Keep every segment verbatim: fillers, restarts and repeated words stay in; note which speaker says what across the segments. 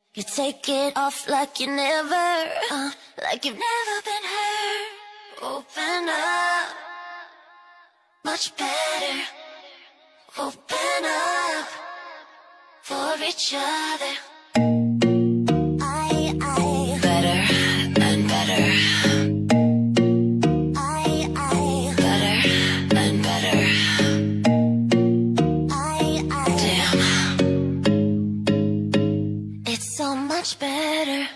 Speaker 1: You take it off like you never, uh, like you've never been hurt. Open up, much better. Open up for each other. I, I, better and better. I, I, better and better. I, I, damn, it's so much better.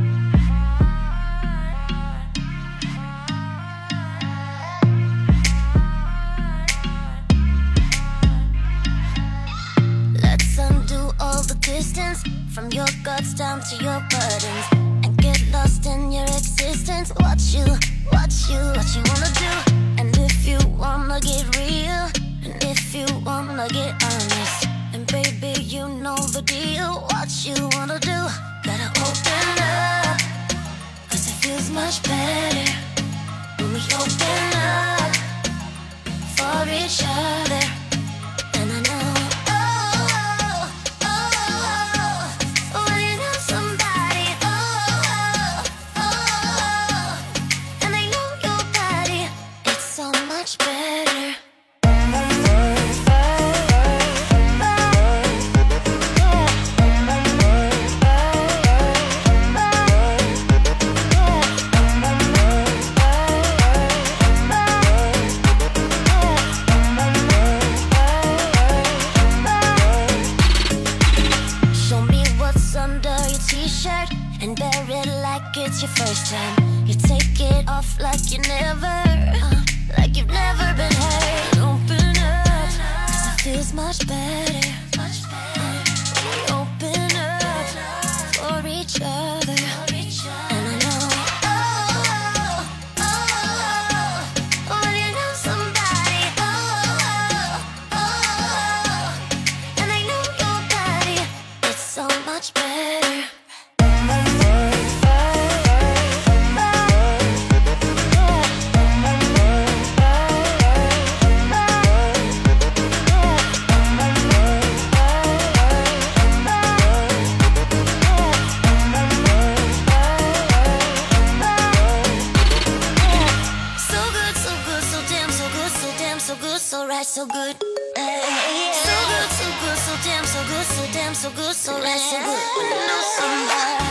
Speaker 1: All the distance from your guts down to your buttons, and get lost in your existence. What you, what you, what you wanna do? And if you wanna get real, and if you wanna get honest, and baby you know the deal. What you wanna do? Gotta open up, cause it feels much better when we open up for each other. And I know and wear it like it's your first time. You take it off like you never, uh, like you've never been hurt. Open up, cause it feels much better. Uh, we open up for each other. And I know, oh, oh, oh, oh, when you know somebody, oh, oh, oh, and they know your body, it's so much better. So good, so right, so good. Hey, so good, so good, so damn, so good, so damn, so good, so right, so good. When you know somebody.